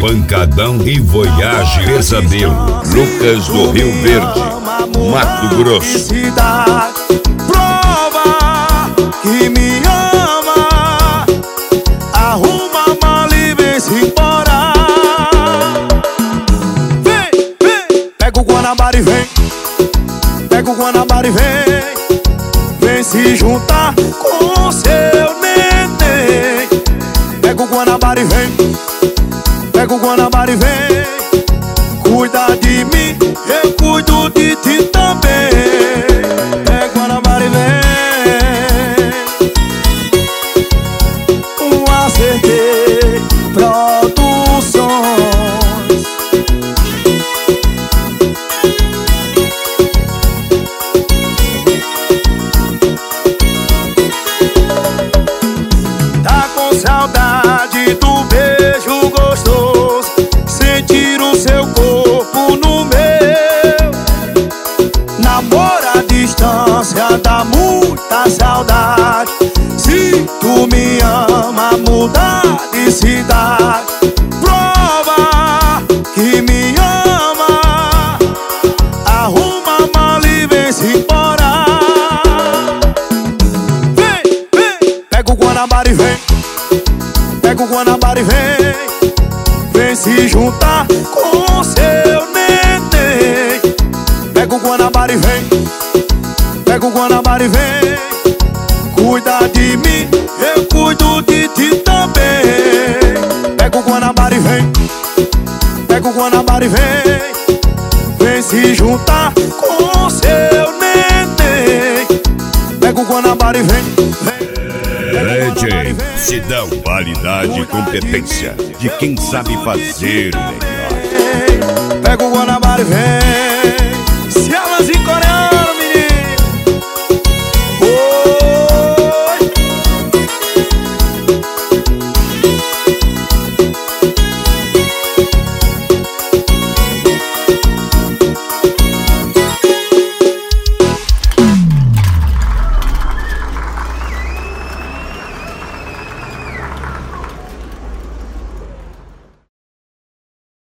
Pancadão e Voyage Pesadelo. Lucas do Rio Verde, Mato Grosso. Prova que me ama, arruma a mala e vem-se embora. Vem, vem, pega o Guanabara e vem. Pega o Guanabara e vem. Vem se juntar com seu neném. Pega o Guanabara e vem. Pega o Guanabara e vem. Cuida de mim, eu cuido de ti também. Pega o Guanabara e vem. Acertei Produções. Tá com saudade do beijo gostoso, sentir o seu corpo no meu. Namora à distância, dá muita saudade. Se tu me ama, muda de cidade. Prova que me ama, arruma a mala e vem-se embora. Vem, vem, pega o Guanabara e vem. Pega o Guanabara e vem. Vem se juntar com seu neném. Pega o Guanabara e vem. Pega o Guanabara e vem. Cuida de mim, eu cuido de ti também. Pega o Guanabara e vem. Pega o Guanabara e vem. Vem se juntar com seu neném. Pega o Guanabara e vem. DJ Sidão, qualidade e competência de quem sabe fazer o melhor. Pega o Guanabara e vem. Se elas encontram